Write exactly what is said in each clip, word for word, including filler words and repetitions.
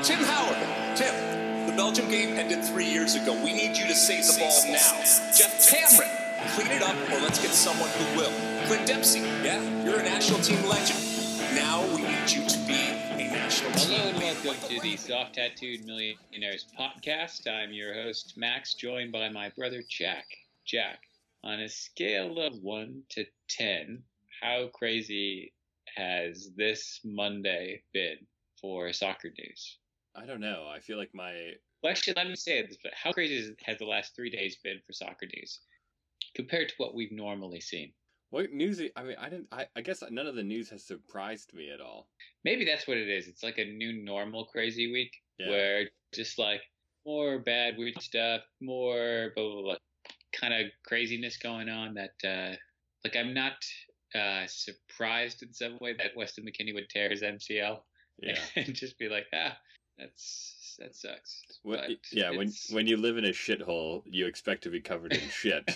Tim Howard. Tim, the Belgium game ended three years ago. We need you to save the ball now. Jeff Cameron, clean it up or let's get someone who will. Clint Dempsey, yeah, you're a national team legend. Now we need you to be a national team. Hello and welcome to the Soft Tattooed Millionaires podcast. I'm your host, Max, joined by my brother, Jack. Jack, on a scale of one to ten, how crazy has this Monday been for soccer news? I don't know. I feel like my... Well, actually, let me say this. How crazy has the last three days been for soccer news compared to what we've normally seen? What news? I mean, I didn't. I, I guess none of the news has surprised me at all. Maybe that's what it is. It's like a new normal crazy week yeah. where just like more bad, weird stuff, more blah, blah, blah, kind of craziness going on that, uh, like, I'm not uh, surprised in some way that Weston McKennie would tear his M C L. Yeah. And just be like, ah, that's that sucks. When, but yeah, when when you live in a shithole, you expect to be covered in shit.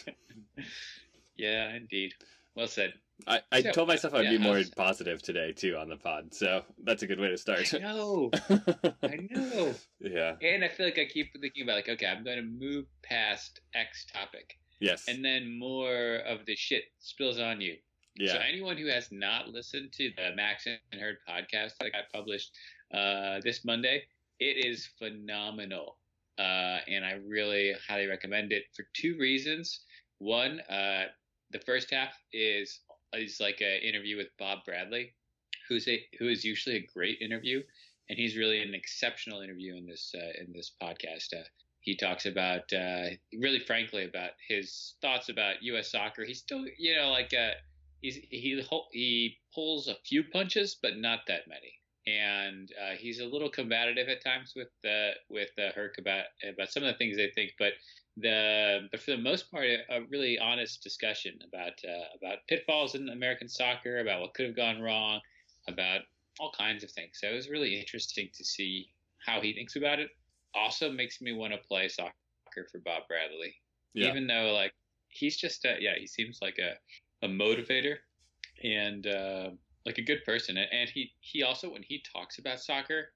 Yeah, indeed. Well said. I, I so, told myself I'd yeah, be more how's... positive today, too, on the pod. So that's a good way to start. I know. I know. Yeah. And I feel like I keep thinking about, like, okay, I'm going to move past X topic. Yes. And then more of the shit spills on you. Yeah. So anyone who has not listened to the Max and Herd podcast that got published uh, this Monday, it is phenomenal. Uh, and I really highly recommend it for two reasons. One, uh, the first half is is like an interview with Bob Bradley, who's a who is usually a great interview, and he's really an exceptional interview in this uh, in this podcast. Uh, he talks about uh, really frankly about his thoughts about U S soccer. He's still, you know, like uh, he's he he pulls a few punches, but not that many. And uh, he's a little combative at times with uh, with uh, Herc about about some of the things they think, but the but for the most part, a, a really honest discussion about uh, about pitfalls in American soccer, about what could have gone wrong, about all kinds of things. So it was really interesting to see how he thinks about it. Also makes me want to play soccer for Bob Bradley, yeah. even though like he's just a, yeah he seems like a a motivator and. Uh, Like a good person, and he, he also when he talks about soccer,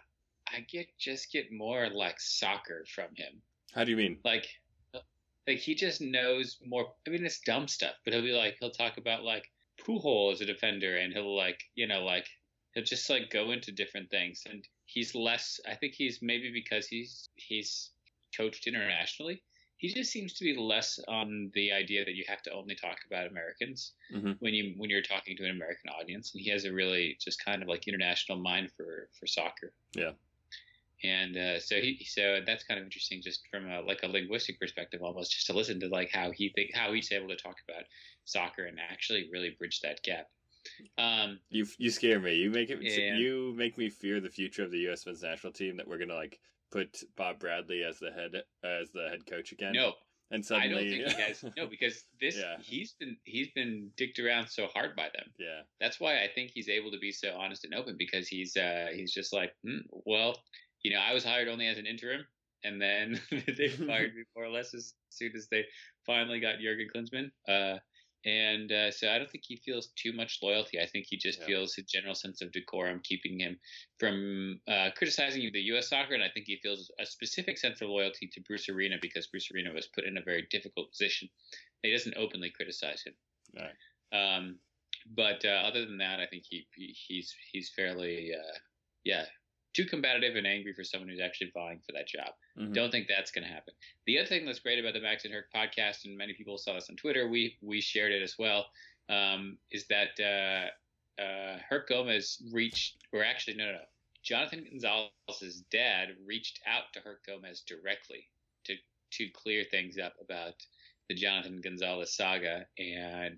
I get just get more like soccer from him. How do you mean? Like, like he just knows more. I mean, it's dumb stuff, but he'll be like he'll talk about like Pujol as a defender, and he'll like you know like he'll just like go into different things, and he's less. I think he's maybe because he's he's coached internationally. He just seems to be less on the idea that you have to only talk about Americans mm-hmm. when you when you're talking to an American audience, and he has a really just kind of like international mind for, for soccer. Yeah, and uh, so he so that's kind of interesting, just from a, like a linguistic perspective, almost just to listen to like how he think how he's able to talk about soccer and actually really bridge that gap. Um, you you scare me. You make it. Yeah. You make me fear the future of the U S men's national team, that we're gonna like. Put Bob Bradley as the head as the head coach again. No, and suddenly I don't think he has. No, because this yeah. he's been he's been dicked around so hard by them. Yeah, that's why I think he's able to be so honest and open, because he's uh, he's just like, hmm, well, you know, I was hired only as an interim, and then they fired me more or less as soon as they finally got Jurgen Klinsmann. Uh, And uh, so I don't think he feels too much loyalty. I think he just yeah. feels a general sense of decorum keeping him from uh, criticizing the U S soccer. And I think he feels a specific sense of loyalty to Bruce Arena, because Bruce Arena was put in a very difficult position. He doesn't openly criticize him. Right. Um, but uh, other than that, I think he, he he's he's fairly, uh, yeah, too combative and angry for someone who's actually vying for that job. Mm-hmm. Don't think that's going to happen. The other thing that's great about the Max and Herc podcast, and many people saw this on Twitter, we we shared it as well, um, is that uh, uh, Herc Gomez reached, or actually, no, no, no. Jonathan Gonzalez's dad reached out to Herc Gomez directly to, to clear things up about the Jonathan Gonzalez saga, and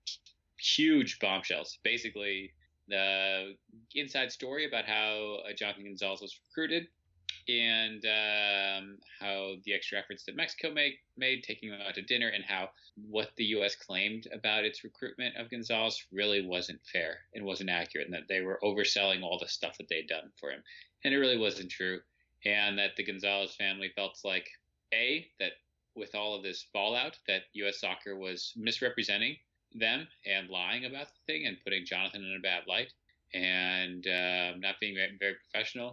huge bombshells. Basically, the inside story about how uh, Jonathan Gonzalez was recruited, and um, how the extra efforts that Mexico made, made taking him out to dinner, and how what the U S claimed about its recruitment of Gonzalez really wasn't fair and wasn't accurate, and that they were overselling all the stuff that they'd done for him. And it really wasn't true. And that the Gonzalez family felt like, A, that with all of this fallout, that U S soccer was misrepresenting them and lying about the thing and putting Jonathan in a bad light, and uh, not being very, very professional.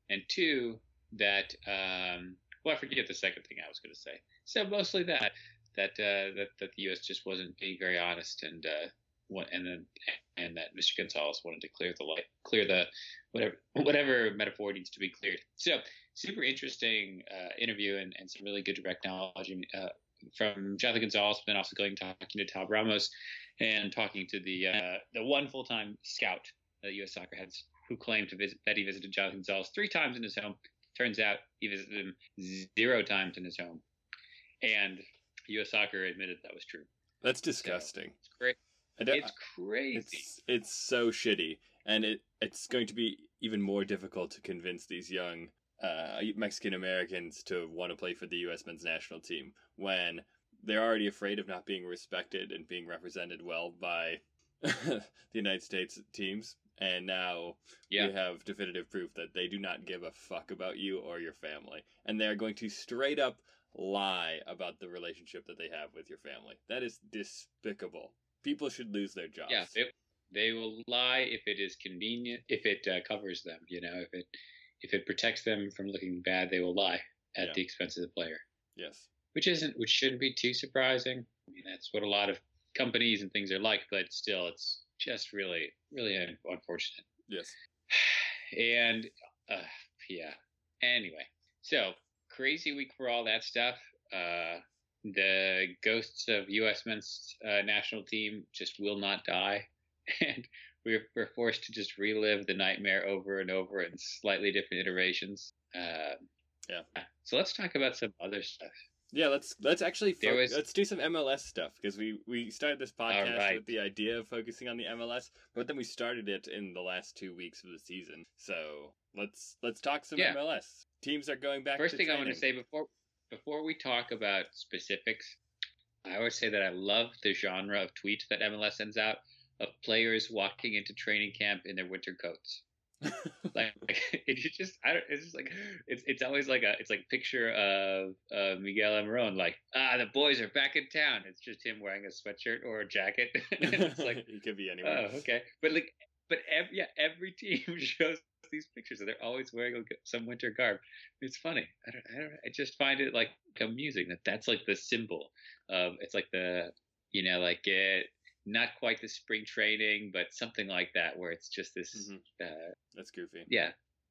and two that um, well, I forget the second thing I was going to say. So mostly that that uh, that that the U S just wasn't being very honest, and uh, what, and then and that Mister Gonzalez wanted to clear the light, clear the whatever whatever metaphor needs to be cleared. So super interesting uh, interview and, and some really good direct knowledge uh, from Jonathan Gonzalez, but then also going talking to Tal Ramos and talking to the uh, the one full time scout that U S Soccer has, who claimed to visit that he visited Jonathan Gonzalez three times in his home. Turns out he visited him zero times in his home, and U S Soccer admitted that was true. That's disgusting. So, it's great. It's crazy. It's, it's so shitty, and it it's going to be even more difficult to convince these young uh, Mexican Americans to want to play for the U S men's national team when they're already afraid of not being respected and being represented well by the United States teams. And now yeah. we have definitive proof that they do not give a fuck about you or your family. And they're going to straight up lie about the relationship that they have with your family. That is despicable. People should lose their jobs. Yeah, it, they will lie if it is convenient, if it uh, covers them. You know, if it if it protects them from looking bad, they will lie at yeah. the expense of the player. Yes, which isn't, which shouldn't be too surprising. I mean, that's what a lot of companies and things are like. But still, it's just really, really unfortunate. Yes. And uh, yeah. Anyway, so crazy week for all that stuff. Uh, the ghosts of U S men's uh, national team just will not die, and we're we're forced to just relive the nightmare over and over in slightly different iterations. Uh, yeah. So let's talk about some other stuff. Yeah, let's let's actually fo- was... let's do some M L S stuff, because we we started this podcast right. with the idea of focusing on the M L S, but then we started it in the last two weeks of the season. So let's let's talk some yeah. M L S. Teams are going back. First to thing training. I want to say before before we talk about specifics, I always say that I love the genre of tweets that M L S sends out of players walking into training camp in their winter coats. like, like it's just I don't it's just like it's it's always like a it's like a picture of uh, Miguel Almiron, like, ah, the boys are back in town. It's just him wearing a sweatshirt or a jacket. And it's like it could be anywhere. Oh, okay. But like but every, yeah, every team shows these pictures, and they're always wearing some winter garb. It's funny. I don't, I don't I just find it like amusing that that's like the symbol of it's like the you know like it. Not quite the spring training, but something like that, where it's just this. Mm-hmm. Uh, That's goofy. Yeah.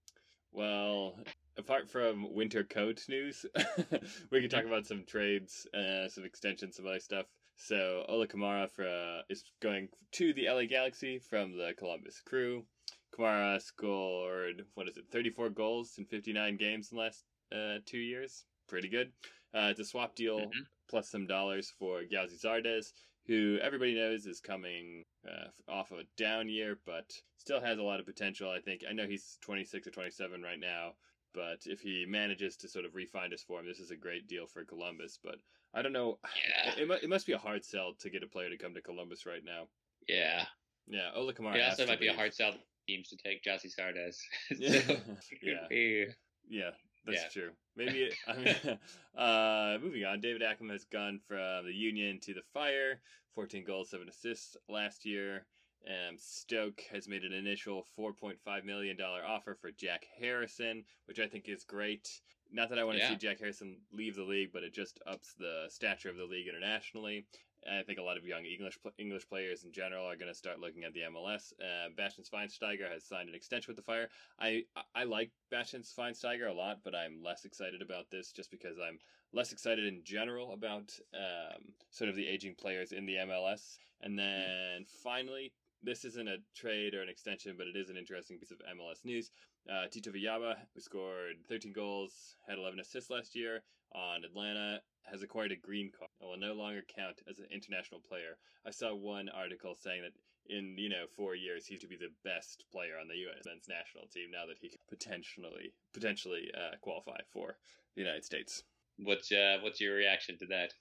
Well, apart from winter coat news, we can talk about some trades, uh, some extensions, some other stuff. So Ola Kamara for, uh, is going to the L A Galaxy from the Columbus Crew. Kamara scored, what is it, thirty-four goals in fifty-nine games in the last uh, two years. Pretty good. Uh, it's a swap deal mm-hmm. plus some dollars for Gauzy Zardes, who everybody knows is coming uh, off of a down year, but still has a lot of potential, I think. I know he's twenty-six or twenty-seven right now, but if he manages to sort of refine his form, this is a great deal for Columbus. But I don't know. Yeah. It, it, it must be a hard sell to get a player to come to Columbus right now. Yeah. Yeah, Ola Kamara. It also might be leave. a hard sell for teams to take Gauzy Zardes. Yeah. yeah. Yeah. That's yeah. true. Maybe, I mean, uh, moving on, David Ackham has gone from the Union to the Fire, fourteen goals, seven assists last year. Um, Stoke has made an initial four point five million dollars offer for Jack Harrison, which I think is great. Not that I want to yeah. see Jack Harrison leave the league, but it just ups the stature of the league internationally. I think a lot of young English English players in general are going to start looking at the M L S. Uh, Bastian Schweinsteiger has signed an extension with the Fire. I I like Bastian Schweinsteiger a lot, but I'm less excited about this just because I'm less excited in general about um, sort of the aging players in the M L S. And then finally, this isn't a trade or an extension, but it is an interesting piece of M L S news. Uh, Tito Villalba, who scored thirteen goals, had eleven assists last year on Atlanta, has acquired a green card and will no longer count as an international player. I saw one article saying that in, you know, four years, he's to be the best player on the U S men's national team now that he can potentially potentially uh, qualify for the United States. What's uh, what's your reaction to that?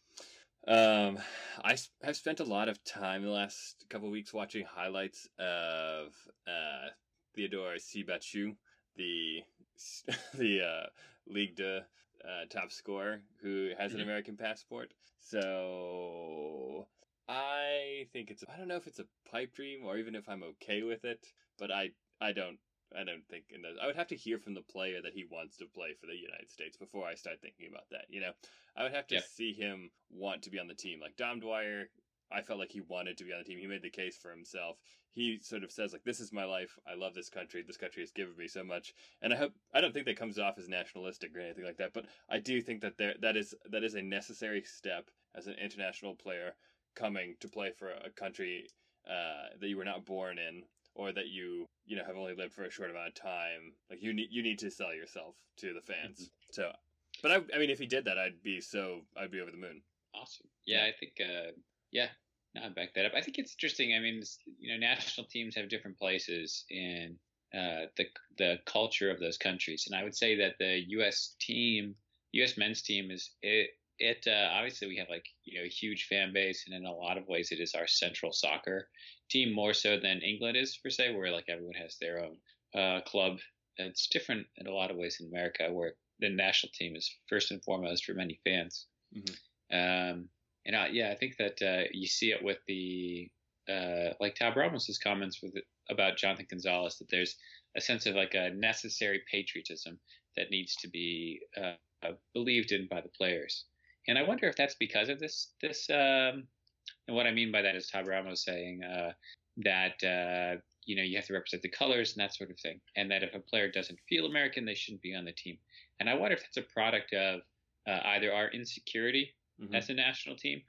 Um, I have spent a lot of time the last couple of weeks watching highlights of uh, Theodore Sibachu, the the uh, Ligue de uh, top scorer who has an American passport. So I think it's, I don't know if it's a pipe dream or even if I'm okay with it, but I, I don't, I don't think in those. I would have to hear from the player that he wants to play for the United States before I start thinking about that. You know, I would have to Yeah. see him want to be on the team. Like Dom Dwyer, I felt like he wanted to be on the team. He made the case for himself. He sort of says like, "This is my life. I love this country. This country has given me so much." And I hope I don't think that comes off as nationalistic or anything like that. But I do think that there that is that is a necessary step as an international player coming to play for a country uh, that you were not born in, or that you you know have only lived for a short amount of time. Like you need you need to sell yourself to the fans. Mm-hmm. So, but I I mean, if he did that, I'd be so I'd be over the moon. Awesome. Yeah, I think. Uh, yeah. No, I back that up. I think it's interesting. I mean, you know, national teams have different places in uh, the the culture of those countries, and I would say that the U S team, U S men's team, is it. It uh, obviously we have like you know a huge fan base, and in a lot of ways it is our central soccer team more so than England is per se, where like everyone has their own uh, club. And it's different in a lot of ways in America, where the national team is first and foremost for many fans. Mm-hmm. Um, And uh, yeah, I think that uh, you see it with the uh, like Tab Ramos' comments with about Jonathan Gonzalez, that there's a sense of like a necessary patriotism that needs to be uh, believed in by the players. And I wonder if that's because of this. This um, and what I mean by that is Tab Ramos saying uh, that uh, you know you have to represent the colors and that sort of thing, and that if a player doesn't feel American, they shouldn't be on the team. And I wonder if that's a product of uh, either our insecurity Mm-hmm. as a national team,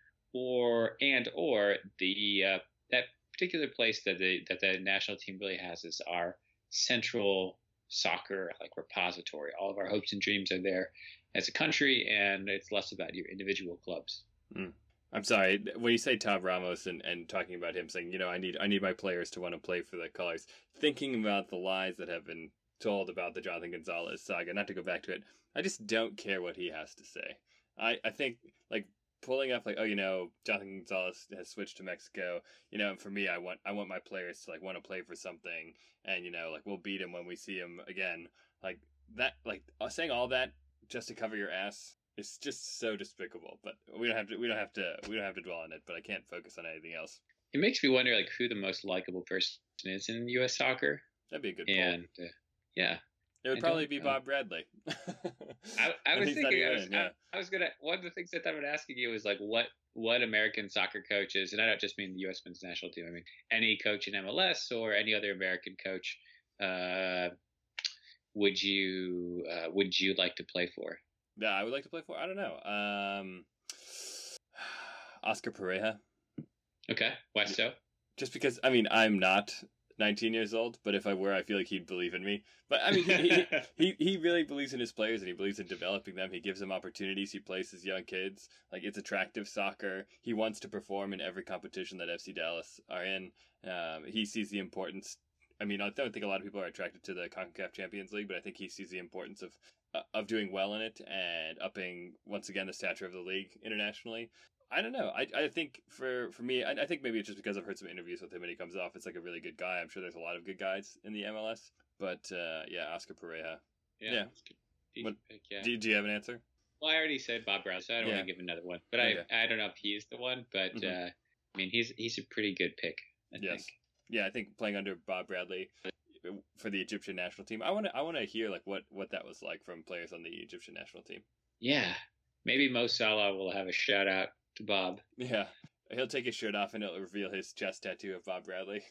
or and or the uh, that particular place that the that the national team really has is our central soccer like repository. All of our hopes and dreams are there as a country, and it's less about your individual clubs. Mm. I'm sorry, when you say Tab Ramos and, and talking about him saying, you know, I need I need my players to want to play for the colors, thinking about the lies that have been told about the Jonathan Gonzalez saga, not to go back to it, I just don't care what he has to say. I, I think, like, pulling up, like, oh, you know, Jonathan Gonzalez has switched to Mexico, you know, for me, I want I want my players to, like, want to play for something, and, you know, like, we'll beat him when we see him again. Like, that, like, saying all that just to cover your ass is just so despicable, but we don't have to, we don't have to, we don't have to dwell on it, but I can't focus on anything else. It makes me wonder, like, who the most likable person is in U S soccer. That'd be a good point. And, uh, yeah. It would I probably be Bob Bradley. I, I was thinking, I was, in, yeah. I, I was gonna. One of the things that I was asking you was like, what what American soccer coaches, and I don't just mean the U S men's national team. I mean any coach in M L S or any other American coach. Uh, would you uh, would you like to play for? Yeah, I would like to play for. I don't know. Um, Oscar Pareja. Okay, why so? Just because I mean I'm not nineteen years old, but if I were, I feel like he'd believe in me. But I mean, he, he he really believes in his players, and he believes in developing them. He gives them opportunities. He places young kids. Like, it's attractive soccer. He wants to perform in every competition that F C Dallas are in. Um, he sees the importance. I mean, I don't think a lot of people are attracted to the CONCACAF Champions League, but I think he sees the importance of uh, of doing well in it and upping once again the stature of the league internationally. I don't know. I I think for, for me, I, I think maybe it's just because I've heard some interviews with him and he comes off as like a really good guy. I'm sure there's a lot of good guys in the M L S, but uh, yeah, Oscar Pareja. Yeah. yeah. What, pick, yeah. Do, do you have an answer? Well, I already said Bob Brown, so I don't yeah. want to give another one. But okay. I I don't know if he's the one, but mm-hmm. uh, I mean he's he's a pretty good pick. I yes. think. Yeah, I think playing under Bob Bradley for the Egyptian national team. I want to I want to hear like what, what that was like from players on the Egyptian national team. Yeah, maybe Mo Salah will have a shout out to Bob. Yeah, he'll take his shirt off and it'll reveal his chest tattoo of Bob Bradley.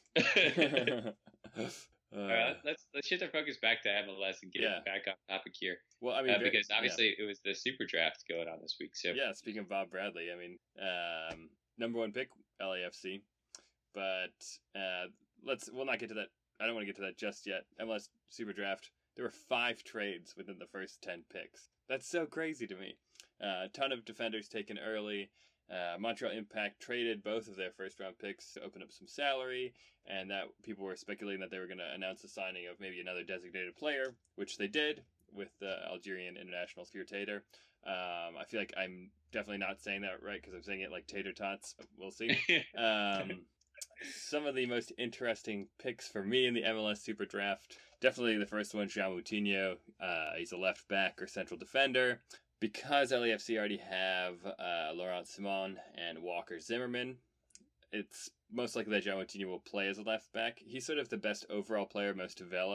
uh, All right, let's let's shift our focus back to M L S and get yeah. back on topic here. Well, I mean, uh, because obviously yeah. it was the super draft going on this week. So yeah, speaking of Bob Bradley, I mean, um, number one pick L A F C, but uh, let's we'll not get to that. I don't want to get to that just yet. M L S super draft. There were five trades within the first ten picks. That's so crazy to me. Uh, a ton of defenders taken early. Uh, Montreal Impact traded both of their first-round picks to open up some salary, and that people were speculating that they were going to announce the signing of maybe another designated player, which they did with the Algerian international Sphere Tater. Um, I feel like I'm definitely not saying that right because I'm saying it like tater tots. We'll see. Um, some of the most interesting picks for me in the M L S Super Draft, definitely the first one, João Moutinho. Uh, he's a left back or central defender. Because L A F C already have uh, Laurent Simon and Walker Zimmerman, it's most likely that João Moutinho will play as a left back. He's sort of the best overall player, most developed,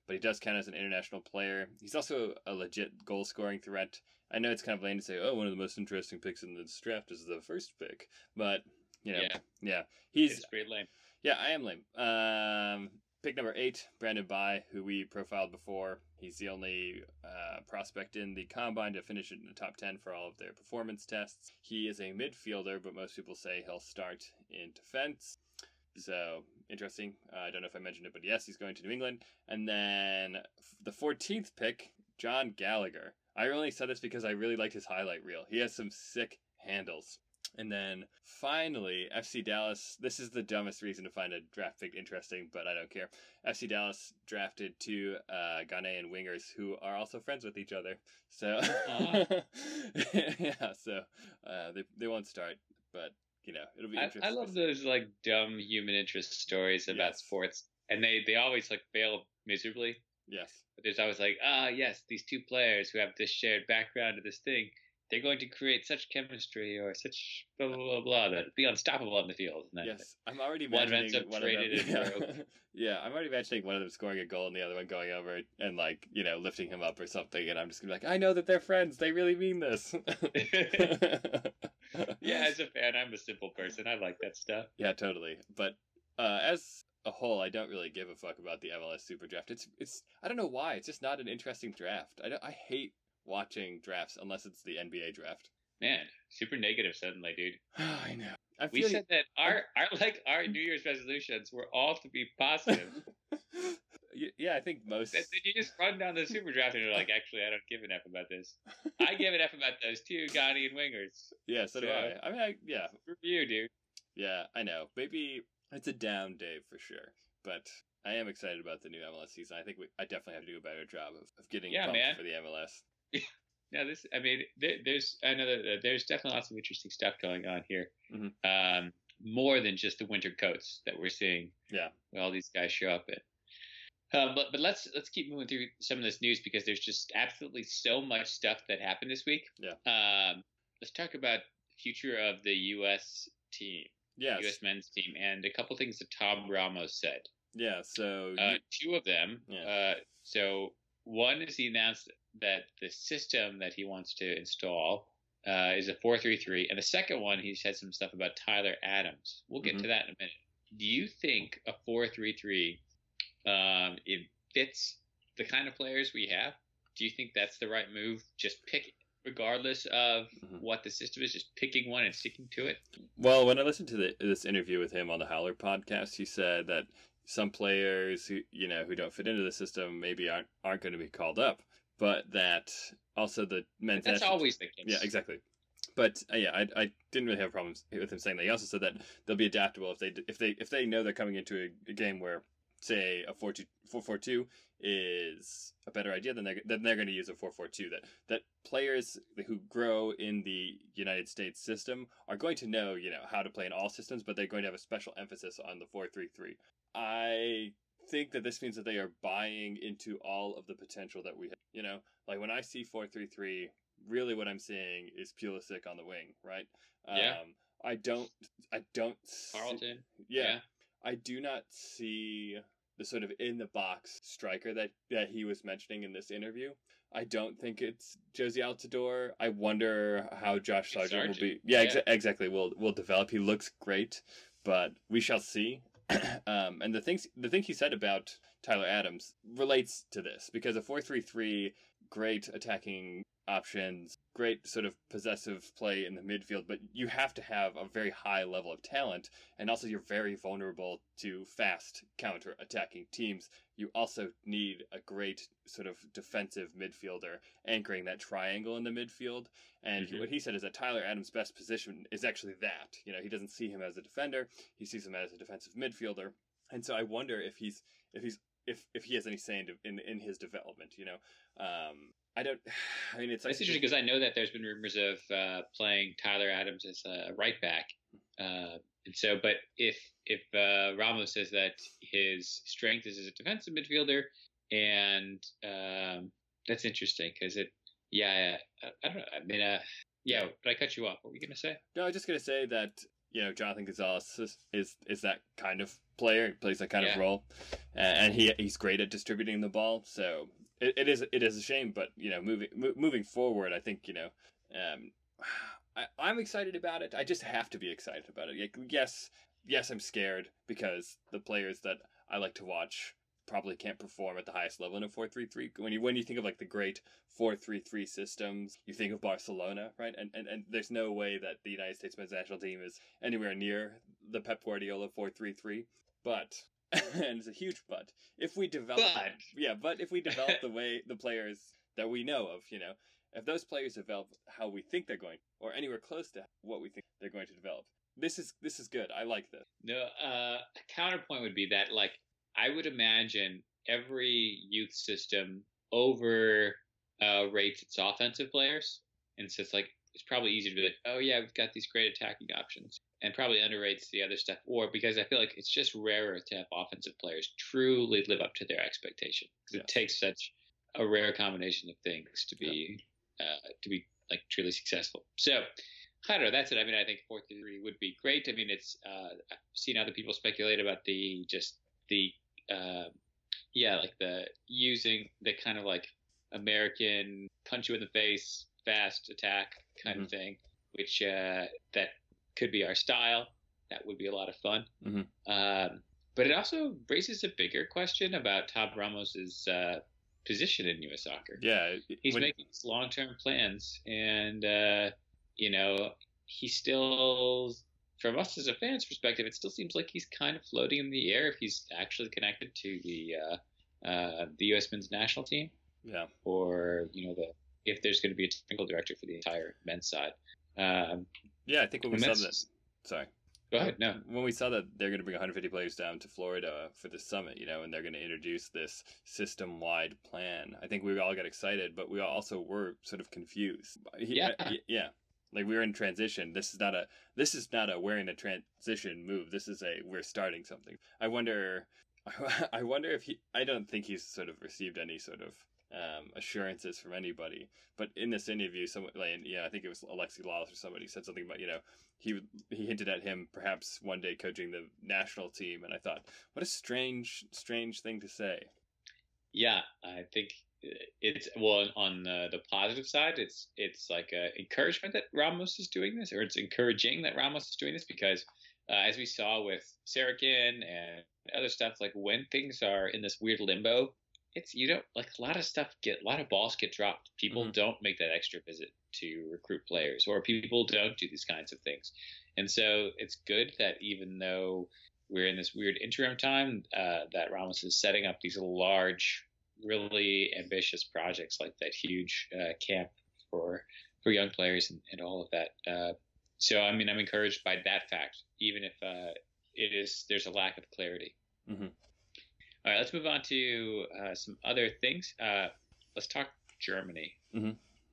but he does count as an international player. He's also a legit goal-scoring threat. I know it's kind of lame to say, oh, one of the most interesting picks in this draft is the first pick, but, you know, yeah, yeah he's... It's pretty lame. Yeah, I am lame. Um, pick number eight, Brandon Bai, who we profiled before. He's the only uh, prospect in the combine to finish in the top ten for all of their performance tests. He is a midfielder, but most people say he'll start in defense. So, interesting. Uh, I don't know if I mentioned it, but yes, he's going to New England. And then the fourteenth pick, John Gallagher. I only said this because I really liked his highlight reel. He has some sick handles. And then finally, F C Dallas. This is the dumbest reason to find a draft pick interesting, but I don't care. F C Dallas drafted two uh, Ghanaian wingers who are also friends with each other. So, uh. yeah, so uh, they, they won't start, but, you know, it'll be I, interesting. I love those, like, dumb human interest stories about yes. sports. And they, they always, like, fail miserably. Yes. But there's always like, ah, oh, yes, these two players who have this shared background to this thing, they're going to create such chemistry or such blah, blah, blah, blah, that be unstoppable on the field. And then yes, I'm already one imagining ends up one traded of them, in yeah. yeah, I'm already imagining one of them scoring a goal and the other one going over and, like, you know, lifting him up or something, and I'm just going to be like, I know that they're friends. They really mean this. Yeah, as a fan, I'm a simple person. I like that stuff. Yeah, totally. But uh, as a whole, I don't really give a fuck about the M L S Super Draft. It's, it's I don't know why. It's just not an interesting draft. I, don't, I hate watching drafts unless it's the N B A draft. Man, super negative suddenly, dude. I know. I we said that our, our like our New Year's resolutions were all to be positive. Yeah, I think most. Then you just run down the super draft and you're like, actually, I don't give an F about this. I give an F about those two Ghanaian wingers. Yeah, so do So- I. I mean, I, yeah, For you, dude. yeah, I know. Maybe it's a down day for sure, but I am excited about the new M L S season. I think we, I definitely have to do a better job of, of getting Yeah, pumped man. for the M L S. No, this. I mean, there, there's I know that there's definitely lots of interesting stuff going on here. Mhm. Um, more than just the winter coats that we're seeing. Yeah. Where all these guys show up in. Um, but but let's let's keep moving through some of this news because there's just absolutely so much stuff that happened this week. Yeah. Um, let's talk about the future of the U S team, Yes. U S men's team, and a couple things that Tom Ramos said. Yeah. So. Uh, you- two of them. Yeah. Uh, so one is he announced that the system that he wants to install uh, is a four three three, and the second one he said some stuff about Tyler Adams. We'll get Mhm. to that in a minute. Do you think a four three three um, it fits the kind of players we have? Do you think that's the right move? Just pick, regardless of Mhm. what the system is, just picking one and sticking to it. Well, when I listened to the, this interview with him on the Howler podcast, he said that some players who you know who don't fit into the system maybe aren't aren't going to be called up, but that also the men's That's national- always the case. Yeah, exactly. But uh, yeah, I, I didn't really have problems with him saying that. He also said that they'll be adaptable if they if they if they know they're coming into a, a game where, say, a four four two is a better idea, then they're then they're going to use a four four two. That that players who grow in the United States system are going to know you know how to play in all systems, but they're going to have a special emphasis on the four three three. I think that this means that they are buying into all of the potential that we have. You know, like when I see four three three, really what I'm seeing is Pulisic on the wing, right? Yeah. Um, I don't, I don't. see- Carlton. yeah, Yeah. I do not see the sort of in the box striker that that he was mentioning in this interview. I don't think it's Josie Altidore. I wonder how Josh It's Sargent will Sargent. be. Yeah, Yeah. exa- exactly. Will will develop. He looks great, but we shall see. um, and the things the thing he said about Tyler Adams relates to this because a four three three, great attacking options, great sort of possessive play in the midfield, but you have to have a very high level of talent, and also you're very vulnerable to fast counter attacking teams. You also need a great sort of defensive midfielder anchoring that triangle in the midfield. And Mhm. what he said is that Tyler Adams' best position is actually that. You know, he doesn't see him as a defender; he sees him as a defensive midfielder. And so I wonder if he's if he's if if he has any say in in, in his development. You know, um, I don't. I mean, it's It's interesting because I know that there's been rumors of uh, playing Tyler Adams as a right back, uh, and so. But if if uh, Ramos says that his strength is as a defensive midfielder, and um, that's interesting because it, yeah, I, I don't know. I mean, uh, yeah. But I cut you off. What were you gonna say? No, I was just gonna say that you know, Jonathan Gonzalez is is, is that kind of player. He plays that kind Yeah. of role, and he he's great at distributing the ball. So it, it is it is a shame, but you know, moving mo- moving forward, I think you know, um, I, I'm excited about it. I just have to be excited about it. Like, yes, yes, I'm scared because the players that I like to watch probably can't perform at the highest level in a four three three. When you when you think of like the great four three three systems, you think of Barcelona, right? And, and and there's no way that the United States men's national team is anywhere near the Pep Guardiola four three three. But and it's a huge but. If we develop But. yeah, but if we develop the way the players that we know of, you know, if those players develop how we think they're going, or anywhere close to what we think they're going to develop, this is this is good. I like this. No, uh, a counterpoint would be that, like, I would imagine every youth system over uh, rates its offensive players, and it's just like it's probably easy to be like, oh yeah, we've got these great attacking options, and probably underrates the other stuff. Or because I feel like it's just rarer to have offensive players truly live up to their expectation, because Yes. it takes such a rare combination of things to be uh, to be like truly successful. So. I don't know. That's it. I mean, I think four three three would be great. I mean, it's uh, I've seen other people speculate about the just the uh, yeah, like the using the kind of like American punch you in the face, fast attack kind Mm-hmm. of thing, which uh, that could be our style. That would be a lot of fun. Mm-hmm. Um, but it also raises a bigger question about Tab Ramos's uh, position in U S soccer. Yeah, He's when- making these long-term plans, and uh, you know, he still, from us as a fan's perspective, it still seems like he's kind of floating in the air if he's actually connected to the uh, uh, the U S men's national team, yeah. or you know, the if there's going to be a technical director for the entire men's side. Um, Yeah, I think when we and saw that's- that. Sorry. Go ahead. No. When we saw that they're going to bring one hundred fifty players down to Florida for the summit, you know, and they're going to introduce this system-wide plan, I think we all got excited, but we also were sort of confused. He- Yeah. uh, yeah. Like, we were in transition. This is not a this is not a we're in a transition move. This is a we're starting something. I wonder I wonder if he I don't think he's sort of received any sort of um, assurances from anybody. But in this interview, someone, like, yeah, I think it was Alexi Lalas or somebody said something about, you know, he he hinted at him perhaps one day coaching the national team, and I thought, what a strange, strange thing to say. Yeah, I think it's well on the, the positive side. It's it's like a encouragement that Ramos is doing this, or it's encouraging that Ramos is doing this because, uh, as we saw with Sarakin and other stuff, like when things are in this weird limbo, it's you don't like a lot of stuff get a lot of balls get dropped. People Mhm. don't make that extra visit to recruit players, or people don't do these kinds of things, and so it's good that even though we're in this weird interim time, uh, that Ramos is setting up these large, really ambitious projects like that huge uh, camp for for young players and, and all of that. Uh, so I mean, I'm encouraged by that fact, even if uh, it is there's a lack of clarity. Mhm. All right, let's move on to uh, some other things. Uh, let's talk Germany. Mhm.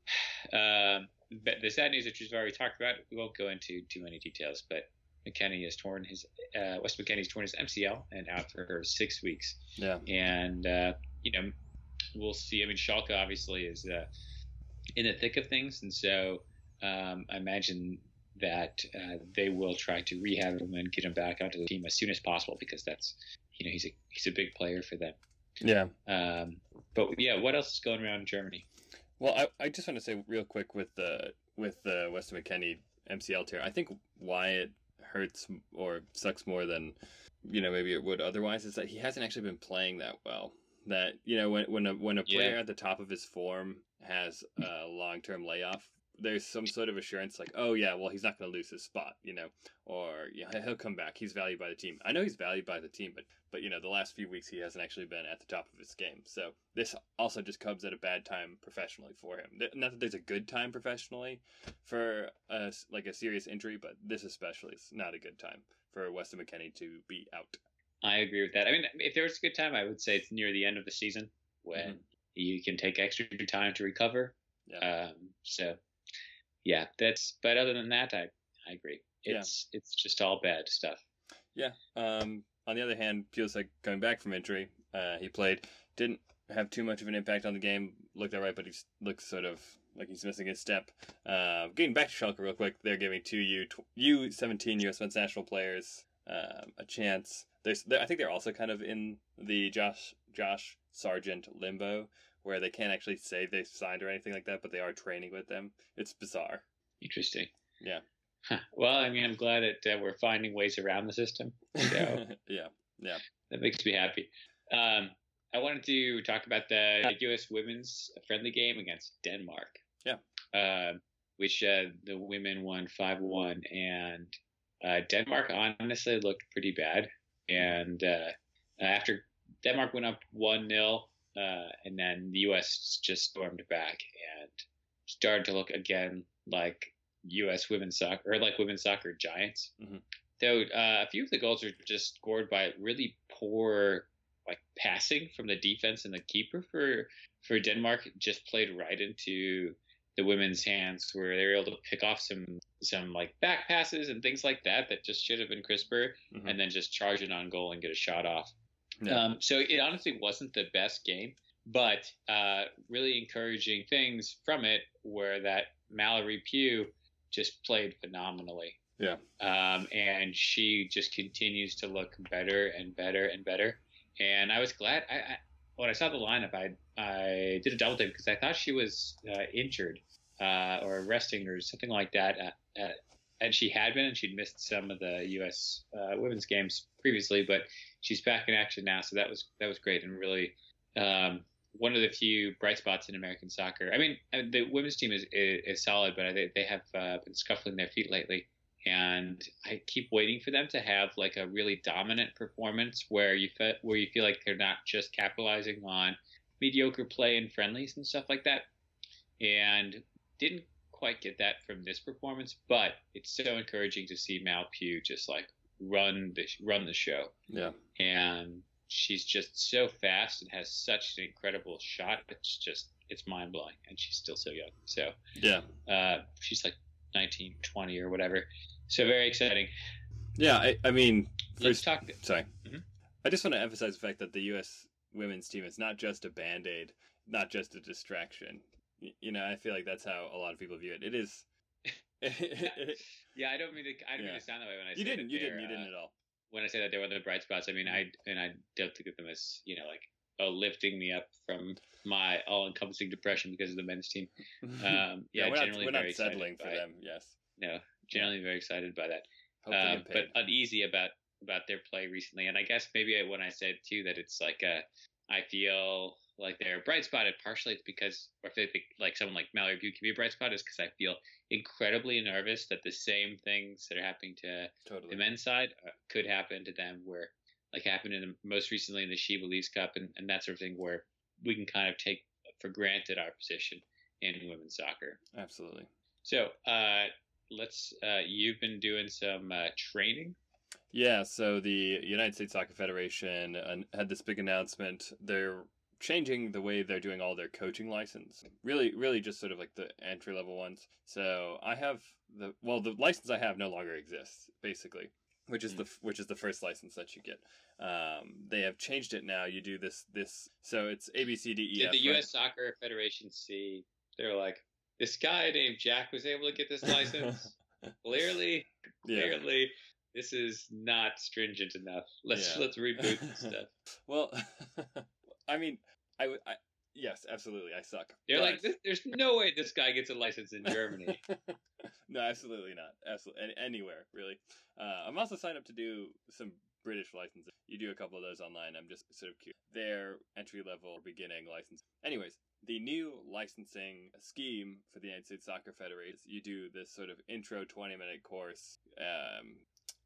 Um, but the sad news, which we've already talked about, we won't go into too many details, but McKennie has torn his uh, Wes McKennie's torn his M C L and out for six weeks. Yeah. And uh, you know, we'll see. I mean, Schalke obviously is uh, in the thick of things, and so um, I imagine that uh, they will try to rehab him and get him back onto the team as soon as possible because that's you know he's a he's a big player for them. Yeah. Um, but yeah, what else is going around in Germany? Well, I, I just want to say real quick with the with the Weston McKennie M C L tear, I think why it hurts or sucks more than you know maybe it would otherwise is that he hasn't actually been playing that well. That you know when when a when a player Yeah. at the top of his form has a long term layoff, there's some sort of assurance like, oh yeah, well he's not going to lose his spot, you know, or yeah, he'll come back. He's valued by the team. I know he's valued by the team, but but you know the last few weeks he hasn't actually been at the top of his game. So this also just comes at a bad time professionally for him. Th- Not that there's a good time professionally for a, like a serious injury, but this especially is not a good time for Weston McKennie to be out. I agree with that. I mean, if there was a good time, I would say it's near the end of the season when Mhm. you can take extra time to recover. Yeah. Um, so, yeah, that's. But other than that, I I agree. Yeah. It's it's just all bad stuff. Yeah. Um, on the other hand, Pulisic coming back from injury, uh, he played didn't have too much of an impact on the game. Looked all right, but he looks sort of like he's missing his step. Uh, getting back to Schalke real quick, they're giving two U U seventeen U S men's national players um, a chance. There's, I think they're also kind of in the Josh Josh Sargent limbo, where they can't actually say they've signed or anything like that, but they are training with them. It's bizarre. Interesting. Yeah. Huh. Well, I mean, I'm glad that uh, we're finding ways around the system. So yeah, yeah. That makes me happy. Um, I wanted to talk about the U S women's friendly game against Denmark. Yeah. Uh, which uh, the women won five one, and uh, Denmark honestly looked pretty bad. And uh, after Denmark went up one nil, uh, and then the U S just stormed back and started to look again like U S women's soccer, or like women's soccer giants. Mm-hmm. Though uh, a few of the goals are just scored by really poor like passing from the defense, and the keeper for for Denmark just played right into the women's hands, where they were able to pick off some some like back passes and things like that that just should have been crisper, mm-hmm. and then just charge it on goal and get a shot off. Yeah. Um, so it honestly wasn't the best game, but uh, really encouraging things from it were that Mallory Pugh just played phenomenally. Yeah. Um, and she just continues to look better and better and better. And I was glad I, I when I saw the lineup, I I did a double take because I thought she was uh, injured uh, or resting or something like that. Uh, uh, and she had been, and she'd missed some of the U S uh, women's games previously, but she's back in action now. So that was that was great, and really um, one of the few bright spots in American soccer. I mean, the women's team is is, is solid, but they they have uh, been scuffling their feet lately. And I keep waiting for them to have like a really dominant performance where you fe- where you feel like they're not just capitalizing on mediocre play and friendlies and stuff like that. And didn't quite get that from this performance, but it's so encouraging to see Mal Pugh just like run the run the show. Yeah. And she's just so fast and has such an incredible shot. It's just it's mind blowing, and she's still so young. So yeah, uh, she's like nineteen, twenty or whatever. So very exciting. Yeah, I, I mean, let's talk. Sorry, mm-hmm. I just want to emphasize the fact that the U S women's team is not just a band-aid, not just a distraction. You know, I feel like that's how a lot of people view it. It is. yeah, I don't mean to. I don't yeah. mean to sound that way when I you say didn't. That you didn't. uh, You didn't at all. When I say that they were the bright spots, I mean I and I don't think of them as you know like oh lifting me up from my all-encompassing depression because of the men's team. Um, yeah, yeah, we're generally not, we're very not settling for by, them. Yes. No, generally very excited by that. Um, but uneasy about about their play recently, and I guess maybe when I said too that it's like a, I feel like they're bright spotted. Partially it's because, or if they think like someone like Mallory Pugh can be a bright spot, is because I feel incredibly nervous that the same things that are happening to totally. the men's side uh, could happen to them, where like happened in the, most recently in the She Believes Cup and, and that sort of thing, where we can kind of take for granted our position in women's soccer. Absolutely. So, uh, let's. Uh, you've been doing some uh, training. Yeah. So the United States Soccer Federation uh, had this big announcement. They're changing the way they're doing all their coaching license. Really, really, just sort of like the entry level ones. So I have the well, the license I have no longer exists, basically, which is mm. the which is the first license that you get. Um, they have changed it now. You do this this. So it's A B C D E F. Did the right? U S Soccer Federation see? They're like, this guy named Jack was able to get this license. clearly, clearly, yeah. This is not stringent enough. Let's yeah. let's reboot this stuff. Well, I mean, I, I yes, absolutely, I suck. They're but... like, this, there's no way this guy gets a license in Germany. No, absolutely not. Absolutely, anywhere really. Uh, I'm also signed up to do some British licenses. You do a couple of those online. I'm just sort of curious. They're entry level, beginning license. Anyways, the new licensing scheme for the United States Soccer Federation, you do this sort of intro twenty minute course, um,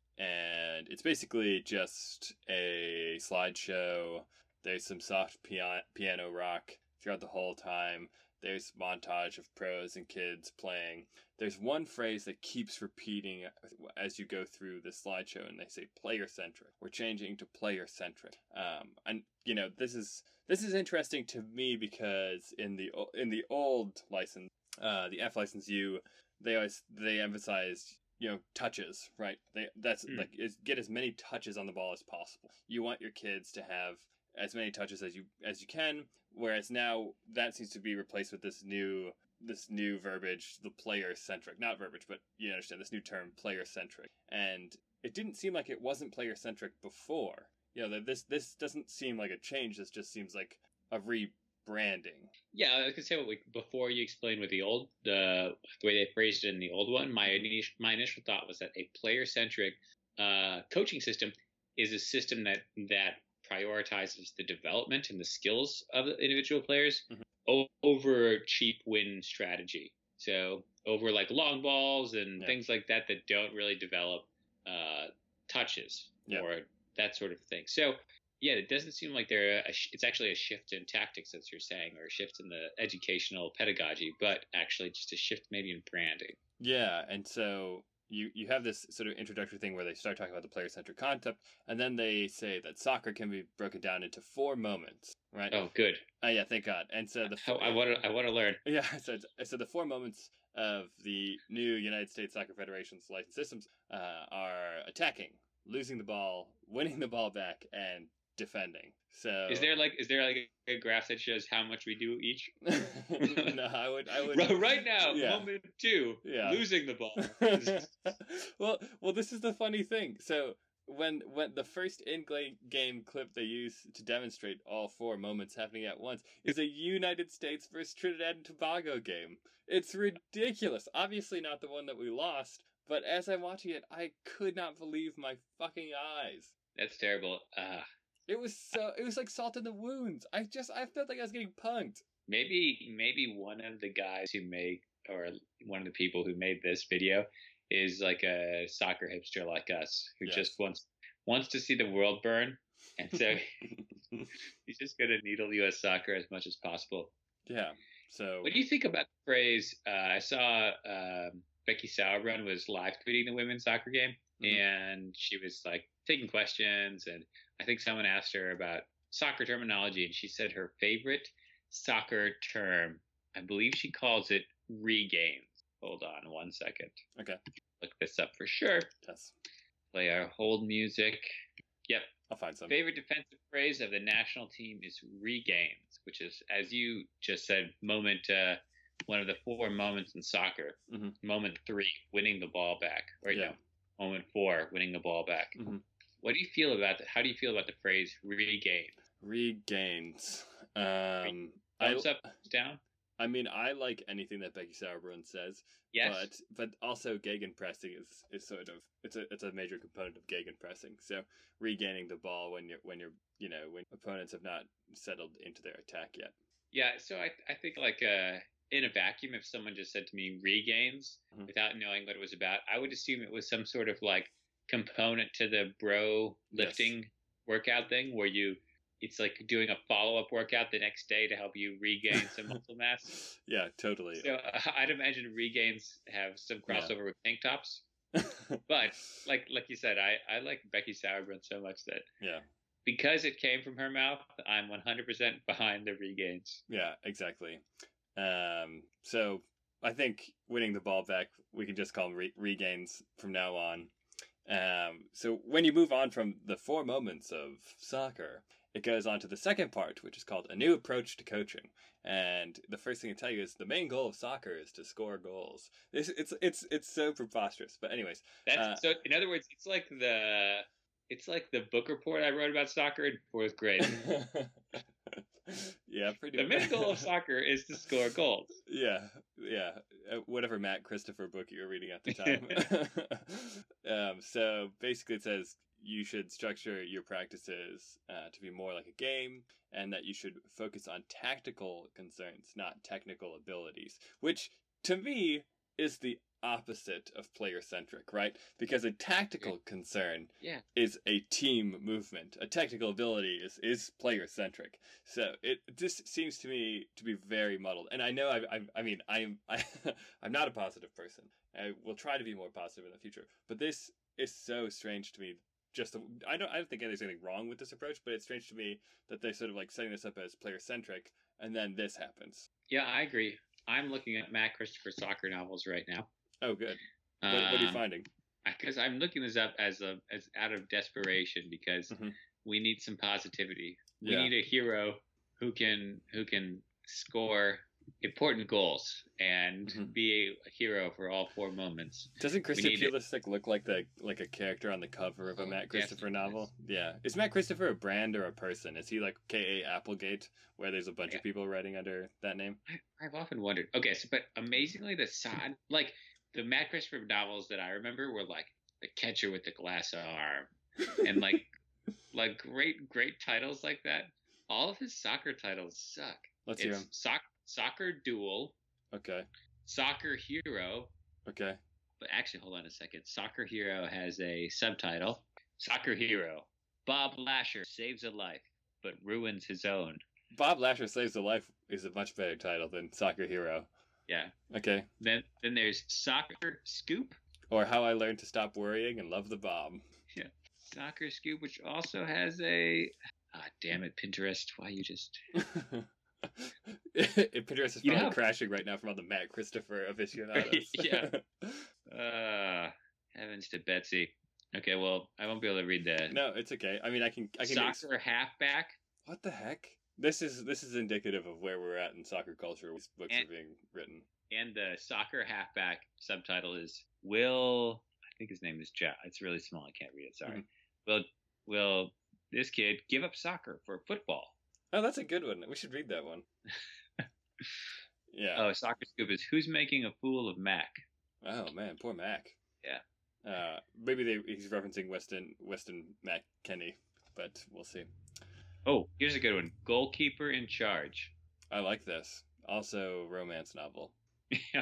and it's basically just a slideshow. There's some soft piano, piano rock throughout the whole time. There's montage of pros and kids playing. There's one phrase that keeps repeating as you go through the slideshow, and they say player-centric. We're changing to player-centric. Um, and you know, this is this is interesting to me because in the in the old license, uh, the F license U, they always they emphasize you know touches, right? They that's mm. like is get as many touches on the ball as possible. You want your kids to have as many touches as you as you can whereas now that seems to be replaced with this new this new verbiage, the player centric, not verbiage, but you understand this new term, player centric. And it didn't seem like it wasn't player centric before. You know, that this this doesn't seem like a change. This just seems like a rebranding. Yeah, I was gonna say what we, before you explain with the old the, the way they phrased it in the old one. My initial my initial thought was that a player centric uh, coaching system is a system that that prioritizes the development and the skills of the individual players mm-hmm. o- over cheap win strategy. So over like long balls and yeah. things like that that don't really develop uh, touches yeah. or that sort of thing. So yeah, it doesn't seem like they're a sh- it's actually a shift in tactics, as you're saying, or a shift in the educational pedagogy, but actually just a shift maybe in branding. Yeah, and so you you have this sort of introductory thing where they start talking about the player-centric concept, and then they say that soccer can be broken down into four moments, right? Oh, good. Oh, uh, yeah, thank God. And so the four, I want to I want to learn. Yeah, so so the four moments of the new United States Soccer Federation's license systems uh, are attacking, losing the ball, winning the ball back, and defending. So is there like is there like a graph that shows how much we do each? No, I would I would right now, yeah. moment two, yeah. losing the ball. well, well, this is the funny thing. So when when the first in-game clip they use to demonstrate all four moments happening at once is a United States versus Trinidad and Tobago game. It's ridiculous. Obviously not the one that we lost, but as I'm watching it, I could not believe my fucking eyes. That's terrible. Uh It was so. It was like salt in the wounds. I just. I felt like I was getting punked. Maybe, maybe one of the guys who made, or one of the people who made this video, is like a soccer hipster like us, who yes. just wants wants to see the world burn, and so he's just gonna needle U S soccer as much as possible. Yeah. So. What do you think about the phrase? Uh, I saw um, Becky Sauerbrunn was live tweeting the women's soccer game, mm-hmm. and she was like taking questions, and I think someone asked her about soccer terminology, and she said her favorite soccer term, I believe she calls it regains. Hold on one second. Okay. Look this up for sure. Yes. Play our hold music. Yep. I'll find some. Favorite defensive phrase of the national team is regains, which is, as you just said, moment, uh, one of the four moments in soccer. Mm-hmm. Moment three, winning the ball back. Right yeah. now. Moment four, winning the ball back. Mm-hmm. What do you feel about that? How do you feel about the phrase regain? Regains. Um, Thumbs I, up, down? I mean, I like anything that Becky Sauerbrunn says. Yes. But but also gegenpressing is, is sort of it's a it's a major component of gegenpressing. So regaining the ball when you're when you're you know when opponents have not settled into their attack yet. Yeah. So I I think like uh in a vacuum, if someone just said to me regains mm-hmm. without knowing what it was about, I would assume it was some sort of like component to the bro lifting yes. workout thing where you it's like doing a follow-up workout the next day to help you regain some muscle mass. Yeah, totally. So uh, I'd imagine regains have some crossover yeah. with tank tops. But like like you said, I, I like Becky Sauerbrunn so much that yeah, because it came from her mouth, I'm one hundred percent behind the regains. Yeah, exactly. Um, so I think winning the ball back, we can just call them re- regains from now on. Um, so when you move on from the four moments of soccer, it goes on to the second part, which is called a new approach to coaching. And the first thing I tell you is the main goal of soccer is to score goals. It's it's it's it's so preposterous. But anyways, that's uh, so. In other words, it's like the it's like the book report I wrote about soccer in fourth grade. Yeah, pretty. The main goal of soccer is to score goals. Yeah, yeah. Uh, whatever Matt Christopher book you were reading at the time. um, so basically, it says you should structure your practices uh, to be more like a game, and that you should focus on tactical concerns, not technical abilities. Which, to me, is the opposite of player-centric, right? Because a tactical concern yeah. is a team movement. A technical ability is, is player-centric. So it this seems to me to be very muddled. And I know, I, I, I mean, I'm I, I'm not a positive person. I will try to be more positive in the future. But this is so strange to me. Just the, I don't I don't think there's anything wrong with this approach, but it's strange to me that they're sort of like setting this up as player-centric, and then this happens. Yeah, I agree. I'm looking at Matt Christopher soccer novels right now. Oh, good. What, um, what are you finding? Because I'm looking this up as a as out of desperation because mm-hmm. we need some positivity. We yeah. need a hero who can who can score important goals and Mhm. be a hero for all four moments. Doesn't Krista need it. Pulisic look like the like a character on the cover of a Oh, Matt Christopher definitely novel? Yeah. Is Matt Christopher a brand or a person? Is he like K A Applegate, where there's a bunch Yeah. of people writing under that name? I, I've often wondered. Okay, so but amazingly, the side like the Matt Christopher novels that I remember were like The Catcher with the Glass Arm and like like great great titles like that. All of his soccer titles suck. Let's hear It's him. soc- Soccer Duel, Okay. Soccer Hero. Okay. But actually, hold on a second. Soccer Hero has a subtitle. Soccer Hero. Bob Lasher saves a life, but ruins his own. Bob Lasher Saves a Life is a much better title than Soccer Hero. Yeah. Okay. Then then there's Soccer Scoop. Or How I Learned to Stop Worrying and Love the Bob. Soccer Scoop, which also has a. Ah, damn it, Pinterest. Why you just. Pinterest is You probably know- crashing right now from all the Matt Christopher aficionados. Yeah. Uh, heavens to Betsy. Okay, well, I won't be able to read the. No, it's okay. I mean, I can. I can. ex- Soccer Halfback. What the heck? This is this is indicative of where we're at in soccer culture. These books And- are being written. And the Soccer Halfback subtitle is Will. I think his name is Jack. It's really small. I can't read it. Sorry. Mhm. Will Will this kid give up soccer for football? Oh, that's a good one. We should read that one. Yeah. Oh, Soccer Scoop is Who's Making a Fool of Mac? Oh man, poor Mac. Yeah. Uh, maybe they, he's referencing Weston Weston Mac Kenny, but we'll see. Oh, here's a good one. Goalkeeper in Charge. I like this. Also, romance novel. Yeah.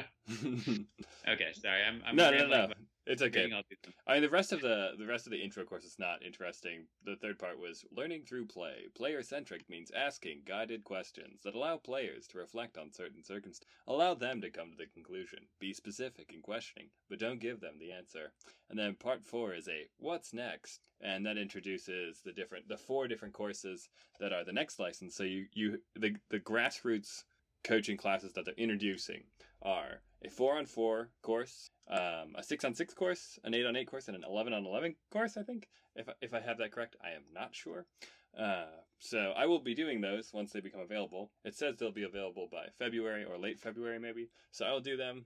Okay, sorry. I'm. I'm no, no, rambling no. about It's okay. reading all these things. I mean, the rest of the the rest of the intro course is not interesting. The third part was learning through play. Player centric means asking guided questions that allow players to reflect on certain circumstances. Allow them to come to the conclusion. Be specific in questioning, but don't give them the answer. And then part four is a what's next, and that introduces the different the four different courses that are the next license. So you you the the grassroots coaching classes that they're introducing are a four on four course, um, a six on six course, an eight on eight course, and an eleven on eleven course. I think, if if I have that correct, I am not sure. Uh, so I will be doing those once they become available. It says they'll be available by February or late February, maybe. So I will do them.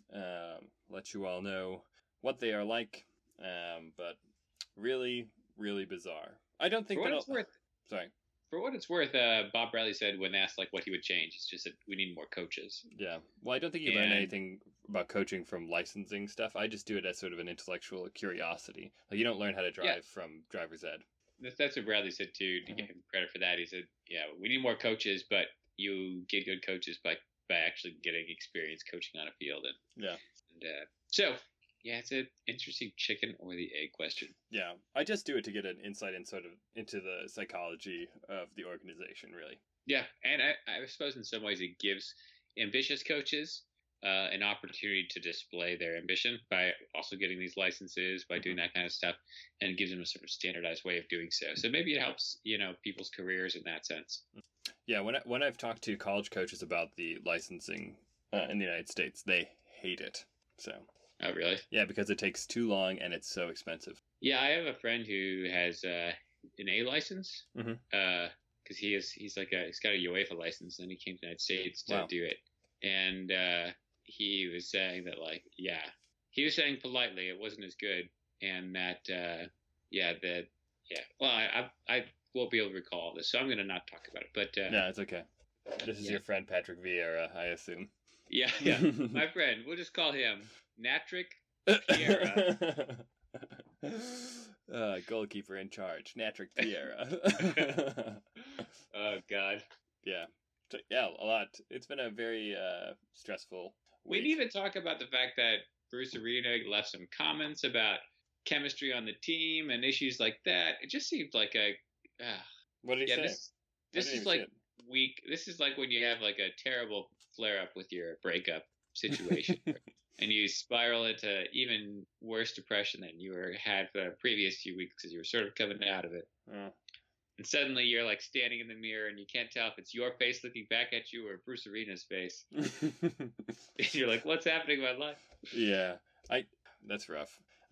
Um, let you all know what they are like. Um, but really, really bizarre. I don't think For what that'll. it's worth, Sorry. for what it's worth, uh, Bob Bradley said when asked like what he would change, it's just that we need more coaches. Yeah. Well, I don't think you learn And- anything about coaching from licensing stuff. I just do it as sort of an intellectual curiosity. Like, you don't learn how to drive Yeah. from driver's ed. That's, that's what Bradley said too. To Mhm. give him credit for that, he said, "Yeah, we need more coaches, but you get good coaches by by actually getting experience coaching on a field." And Yeah. and uh, so yeah, it's an interesting chicken or the egg question. Yeah. I just do it to get an insight in sort of into the psychology of the organization, really. Yeah, and I, I suppose in some ways it gives ambitious coaches uh, an opportunity to display their ambition by also getting these licenses, by doing that kind of stuff, and it gives them a sort of standardized way of doing so. So maybe it helps, you know, people's careers in that sense. Yeah. When I, when I've talked to college coaches about the licensing uh, in the United States, they hate it. So Oh, really? yeah, because it takes too long and it's so expensive. Yeah, I have a friend who has uh, an A license Mhm. because he is he's like a he's got a UEFA license, and he came to the United States to Wow. do it. And uh, he was saying that like yeah, he was saying politely it wasn't as good, and that uh, yeah that yeah well I, I I won't be able to recall this, so I'm gonna not talk about it. But uh, Yeah, it's okay. This is Yeah. your friend Patrick Vieira, I assume. yeah yeah my friend, we'll just call him Natrick Vieira. uh, goalkeeper in charge, Natrick Vieira. Oh God. yeah, so, yeah, a lot. It's been a very uh, stressful We week. didn't even talk about the fact that Bruce Arena left some comments about chemistry on the team and issues like that. It just seemed like a uh, What did he yeah. say? This I this didn't is even see like it. weak. This is like when you have like a terrible flare up with your breakup situation, and you spiral into even worse depression than you were had for the previous few weeks because you were sort of coming out of it. Oh. And suddenly you're like standing in the mirror and you can't tell if it's your face looking back at you or Bruce Arena's face. And you're like, what's happening in my life? yeah, I. That's rough.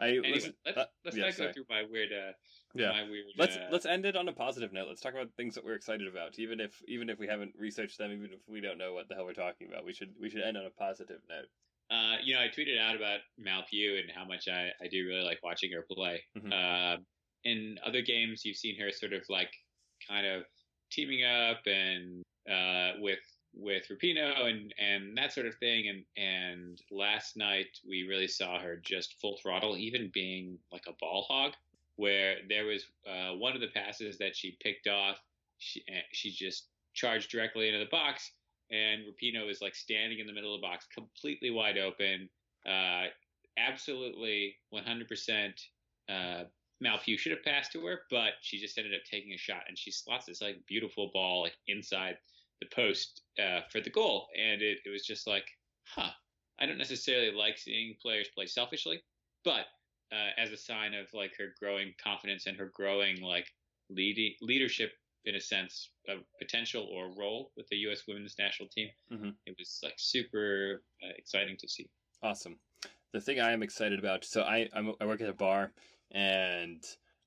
I Anyway, listen, let's uh, let's yeah, not sorry. go through my weird. Uh, Yeah. my weird. Let's uh, let's end it on a positive note. Let's talk about things that we're excited about, even if even if we haven't researched them, even if we don't know what the hell we're talking about. We should we should end on a positive note. Uh, you know, I tweeted out about Mal Pugh and how much I, I do really like watching her play. Mhm. Uh, in other games, you've seen her sort of like kind of teaming up and uh, with with Rapinoe and, and that sort of thing. And and last night we really saw her just full throttle, even being like a ball hog, where there was uh, one of the passes that she picked off. She she just charged directly into the box. And Rapinoe is like standing in the middle of the box, completely wide open. Uh, absolutely one hundred percent uh, Mal Pugh should have passed to her, but she just ended up taking a shot, and she slots this like beautiful ball like inside the post uh, for the goal. And it, it was just like, huh, I don't necessarily like seeing players play selfishly, but uh, as a sign of like her growing confidence and her growing like leading leadership in a sense of potential or role with the U S women's national team. Mm-hmm. It was like super uh, exciting to see. Awesome. The thing I am excited about, so I I'm, I work at a bar, and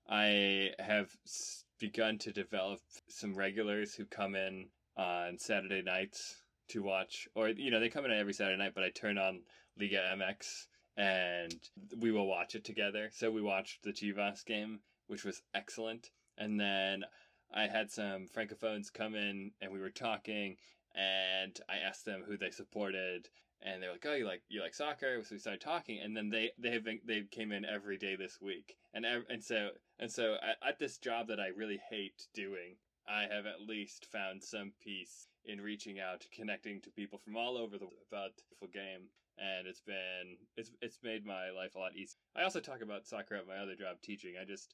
I have begun to develop some regulars who come in on Saturday nights to watch, or you know they come in every Saturday night, but I turn on Liga M X and we will watch it together. So we watched the Chivas game, which was excellent, and then I had some francophones come in and we were talking, and I asked them who they supported, and they were like, "Oh, you like you like soccer?" So we started talking, and then they they have been, they came in every day this week, and and so and so at, at this job that I really hate doing, I have at least found some peace in reaching out, connecting to people from all over the world about the beautiful game. And it's been it's it's made my life a lot easier. I also talk about soccer at my other job, teaching. I just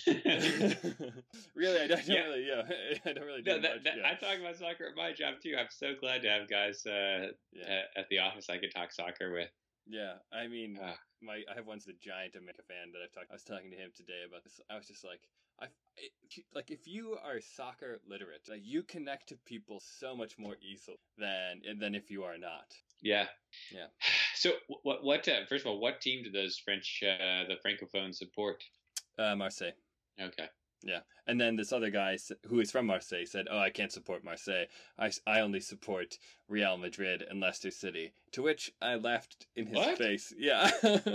really I don't, Yeah. really yeah I don't really do No, that, much. that, yeah. I talk about soccer at my job too. I'm so glad to have guys uh, yeah. at, at the office I could talk soccer with. Yeah, I mean, Ah. my I have one's the giant America fan that I've talked. I was talking to him today about this. I was just like, I if you, like if you are soccer literate, like you connect to people so much more easily than than if you are not. Yeah. Yeah. So what what uh, first of all, what team do those French uh, the francophones support? Uh, Marseille. Okay. Yeah, and then this other guy s- who is from Marseille said, "Oh, I can't support Marseille. I, s- I only support Real Madrid and Leicester City." To which I laughed in his What? face. Yeah,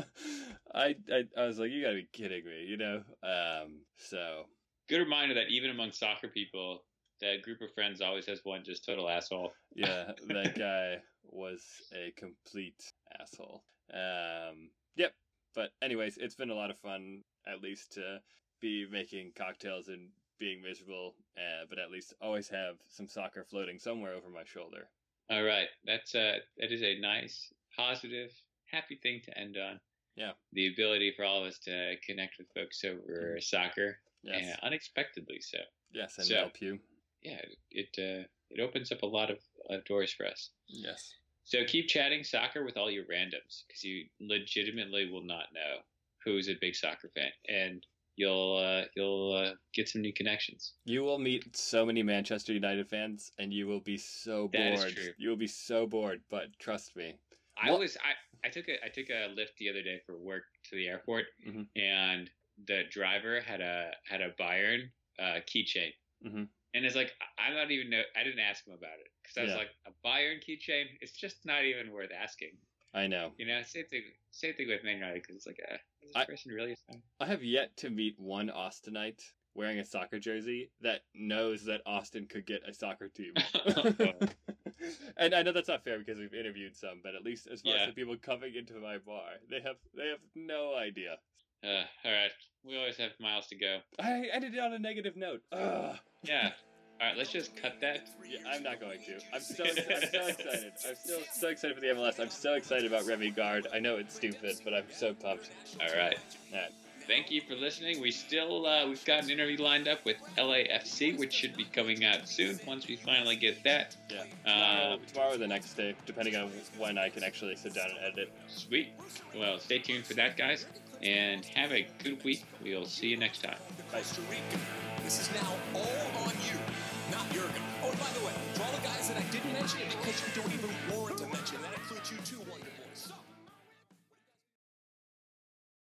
I, I I was like, "You gotta be kidding me," you know. Um, so Good reminder that even among soccer people, that group of friends always has one just total asshole. yeah, that guy was a complete asshole. Um, yep. But anyways, it's been a lot of fun, at least to be making cocktails and being miserable, uh, but at least always have some soccer floating somewhere over my shoulder. All right, that's uh, that is a nice, positive, happy thing to end on. Yeah. The ability for all of us to connect with folks over soccer, Yes. and unexpectedly so. Yes, and So- help you. Yeah, it uh, it opens up a lot of uh, doors for us. Yes. So keep chatting soccer with all your randoms, because you legitimately will not know who's a big soccer fan, and you'll uh, you'll uh, get some new connections. You will meet so many Manchester United fans, and you will be so bored. That is true. You will be so bored, but trust me. I What- was I, I took a I took a lift the other day for work to the airport, Mhm. and the driver had a had a Bayern uh, keychain, Mhm. and it's like I'm not even know I didn't ask him about it because I was Yeah. like, a Bayern keychain, it's just not even worth asking. I know. You know, same thing same thing with Man United, because it's like, uh, is this I- person really a fan? I have yet to meet one Austinite wearing a soccer jersey that knows that Austin could get a soccer team. And I know that's not fair because we've interviewed some, but at least as far Yeah. as the people coming into my bar, they have they have no idea. Uh, all right, we always have miles to go. I ended it on a negative note. Ugh. Yeah. All right, let's just cut that. Yeah, I'm not going to. I'm so I'm so excited. I'm still so excited for the M L S. I'm so excited about Remy Gard. I know it's stupid, but I'm so pumped. All right. All right. Thank you for listening. We still uh, we've got an interview lined up with L A F C, which should be coming out soon once we finally get that. Yeah. Uh, Tomorrow, tomorrow or the next day, depending on when I can actually sit down and edit. Sweet. Well, stay tuned for that, guys, and have a good week. We'll see you next time. Costa Rica. This is now all on you, not Jurgen. Oh, and by the way, for all the guys that I didn't mention, because you don't even warrant a mention, that includes you too, Wonder Boy. So